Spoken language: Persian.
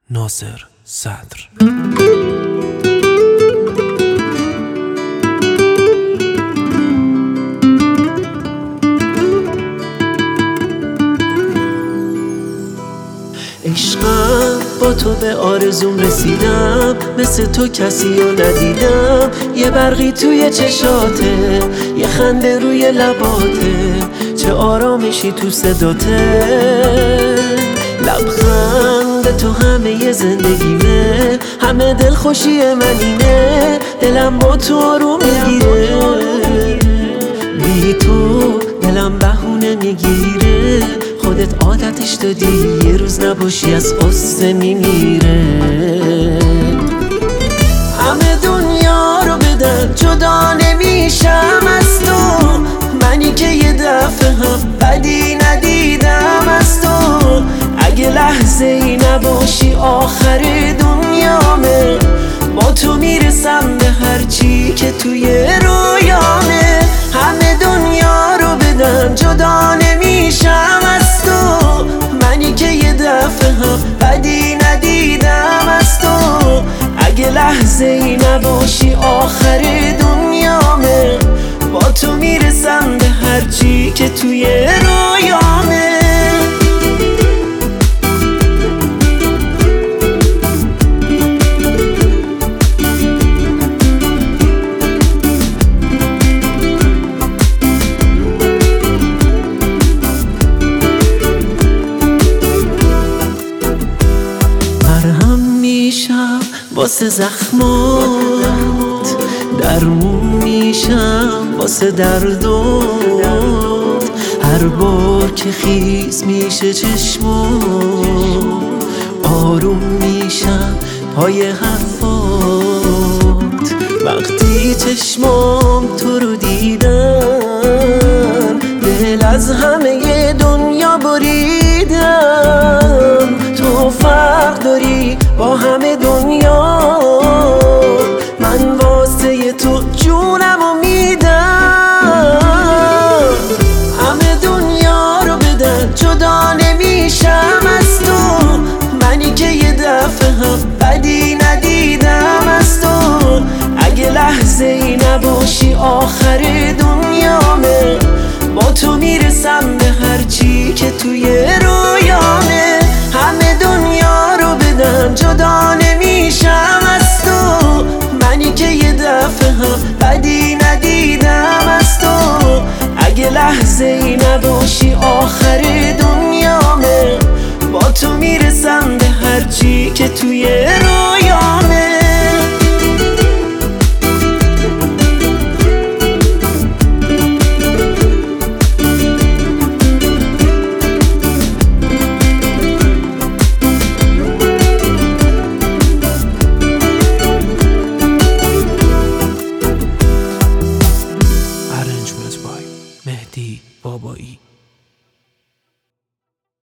ناصر صدر. عشقم با تو به آرزوم رسیدم، مثل تو کسی رو ندیدم. یه برقی توی چشاته، یه خنده روی لباته، چه آرامشی تو صداته. لبخند تو همه زندگیمه، همه دلخوشی من اینه. دلم با تو آروم میگیره، بی تو دلم بهونه میگیره. خودت عادتش دادی، یه روز نباشی از قصه میمیره. همه دنیا رو بدن جدا نمیشم از تو، منی که یه دفعه هم بدی ندیدم از تو. اگه لحظه ای نباشی آخر دنیامه، با تو میرسم به هرچی که توی رویامه. همه دنیا رو بدن جدا نمیشم از تو، منی که یه دفعه هم بدی ندیدم از تو. اگه لحظه ای نباشی آخر دنیامه، با تو میرسم به هرچی که توی رویامه. واسه زخمات درمون میشم، واسه دردات هر بار که خیس میشه چشمات. آروم میشم پای حرفات، وقتی چشمام تو رو دیدن. دل از همه دنیا بریدم، تو فرق داری با همه دنیا. من واسه تو جونمو میدم. همه دنیا رو بدن جدا نمیشم از تو، منی که یه دفعه هم بدی ندیدم از تو. اگه لحظه ای نباشی آخر دنیامه، با تو میرسم به هرچی که توی رویامه. همه دنیا رو بدن جدا نمیشم از تو، منی که یه دفعه هم بدی ندیدم از تو. اگه لحظه ای نباشی آخر دنیامه، با تو میرسم به هرچی که توی رویامه.